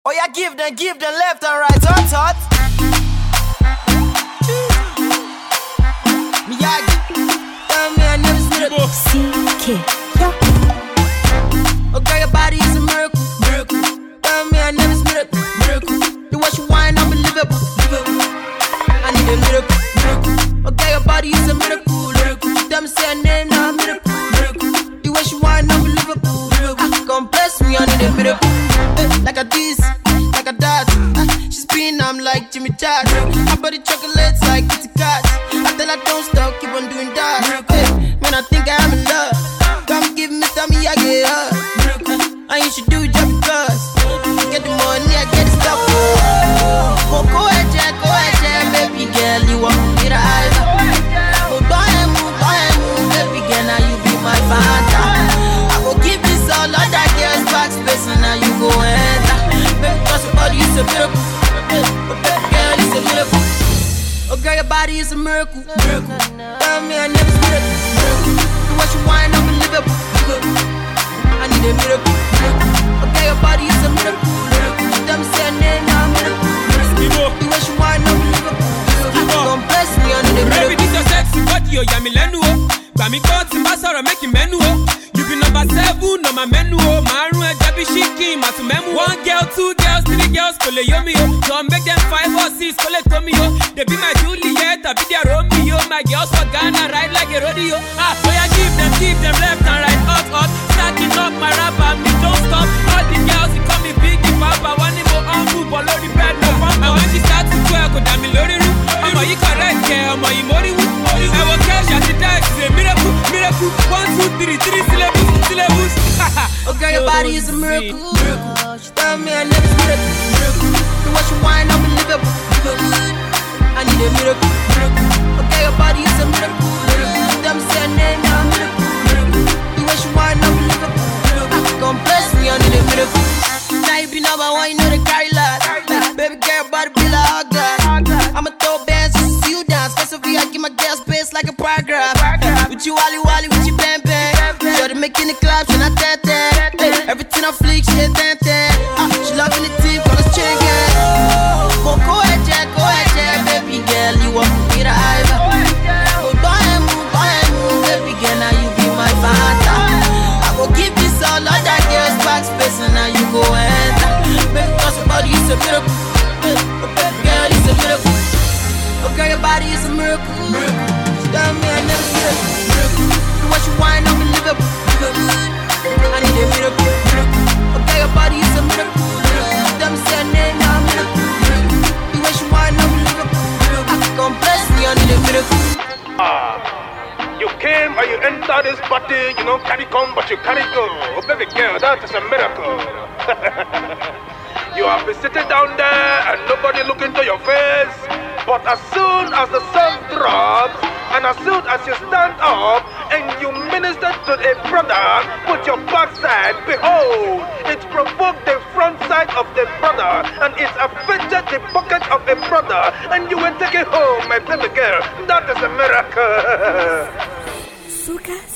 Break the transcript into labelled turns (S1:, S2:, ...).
S1: Oh yeah, give them left and right, hot. Miyagi, tell me I never seen it.
S2: CK,
S1: Oh girl, your body is a miracle. Tell me I never seen it. The way you whine, unbelievable. I need a miracle. Oh girl, your body is a miracle. Tell me say her name, now a miracle. The way she whine, unbelievable. Come bless me, I need a miracle. Like a this, like a that. She spin, I'm like Jimmy Chad. Her body chocolates like Kitty Kat. I tell her don't stop, keep on doing that. When I think I'm in love, come give me, tell me I get her. And you should do it just because. Get the money, I get the stuff. Oh, go ahead, baby girl, you want me to eyes. Oh, go ahead, move, baby girl, now you be my fanta. I go give this all other girls back space, and now you go enter. Baby, cause your body is a miracle. Oh, baby girl, it's a miracle. Oh, girl, your body is a miracle. Tell me I never seen it. The way you whine, unbelievable. I need a miracle. Okay, your body is a miracle. Tell me say her name, now a miracle. The way she whine, unbelievable. Don't bless me, I need a miracle.
S3: Baby, this your sexy body, oh, yeah, me lenu, oh. Gbami go to my sorrow, make him menu, oh. You be number 7 on my menu, oh. Maroon and Jabi Shiki, Matu Memu. 1 girl, 2 girls, 3 girls, Kole Yomi, oh. Don't make them 5 or 6, Kole Tomi, oh. They be my Juliet, I be their Romeo. My girls for Ghana, ride like a rodeo. Oh yeah, give them left and right, hot. Stacking up my rapper, me don't stop. All the girls, they call me Biggie Papa. One name on humble, below the bed, no pump. And when she starts to twerk, go down me lorry room. I'm a you correct, yeah, I'm a you mori woo. I will cash at the dice, it's a miracle. 1, 2, 3, 3 syllables.
S1: Oh girl, your body is a miracle. Tell me I never seen it. The way you whine, unbelievable. I need a miracle. Okay, your body is a miracle. Tell me say her name, now a miracle. The way she whine, unbelievable. Come bless me, I need a miracle. Now you be number 1, you know the carry lot. Baby girl, body be like hot glass. I'ma throw bands just to see you dance. First of all, I give my girl space like a paragraph. With you wally, with you bang. Shorty making the clap, she not that. Everything I flick, she ain't that. She loving the team, cause it's chicken. Go ahead, baby girl, you want me to eyes. Oh, go ahead, move, baby girl, now you be my fanta. I go give this all other girls back space, and now you go enter. Baby, cause your body is a miracle. Oh, baby girl, it's a miracle. Oh, girl, your body is a miracle. Tell me I never seen it. The way you whine, unbelievable. I need a miracle. Okay, your body is a miracle. Tell me say her name, now a miracle. The way she whine, unbelievable. Come bless me, I need a miracle.
S4: You came and you entered this party, you know, carry come but you carry go. Oh baby girl, that is a miracle. You have been sitting down there and nobody look into your face. But as soon as the sun drops, and as soon as you stand up and you minister to a brother with your backside, behold, it provoked the front side of the brother, and it affected the pocket of the brother, and you will take it home, my baby girl. That is a miracle.
S2: Suka